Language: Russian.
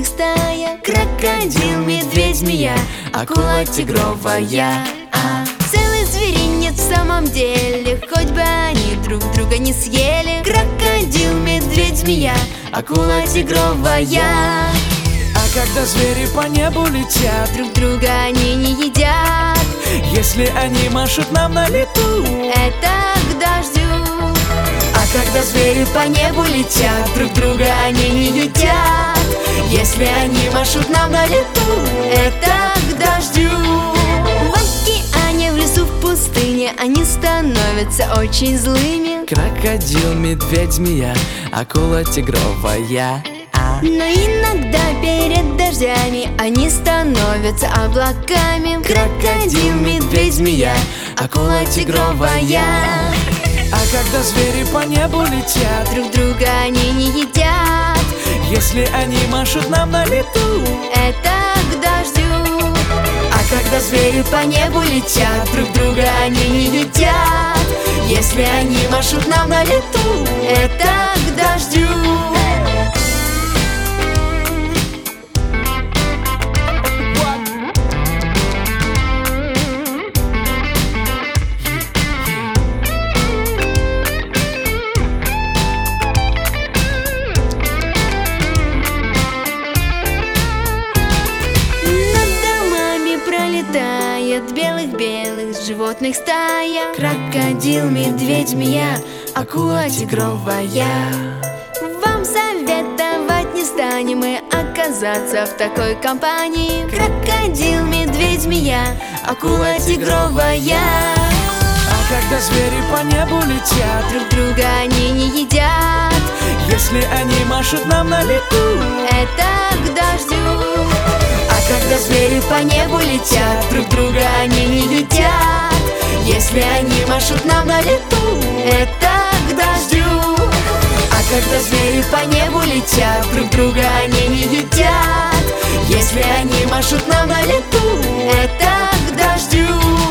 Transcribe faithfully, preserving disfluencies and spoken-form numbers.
животных стая. Крокодил, медведь, змея, акула тигровая. А целый зверинец в самом деле, хоть бы они друг друга не съели. Крокодил, медведь, змея, акула тигровая. А когда звери по небу летят, друг друга они не едят. Если они машут нам на лету, это к дождю. А когда звери по небу летят, друг друга они не едят. Если они машут нам на лету, это к дождю. В океане, в лесу, в пустыне они становятся очень злыми. Крокодил, медведь, змея, акула тигровая. Но иногда перед дождями они становятся облаками. Крокодил, медведь, змея, акула тигровая. А когда звери по небу летят, друг друга они не едят. Если они машут нам на лету, это к дождю. А когда звери по небу летят, друг друга они не едят. Если они машут нам на лету, это к дождю. Белых-белых животных стая. Крокодил, медведь, змея, акула тигровая. Вам советовать не станем мы оказаться в такой компании. Крокодил, медведь, змея, акула тигровая. А когда звери по небу летят, друг друга они не едят. Если они машут нам на лету, это к дождю. А когда звери по небу летят, друг друга они не едят. Если они машут нам на лету, это к дождю. А когда звери по небу летят, друг друга они не едят. Если они машут нам на лету, это к дождю.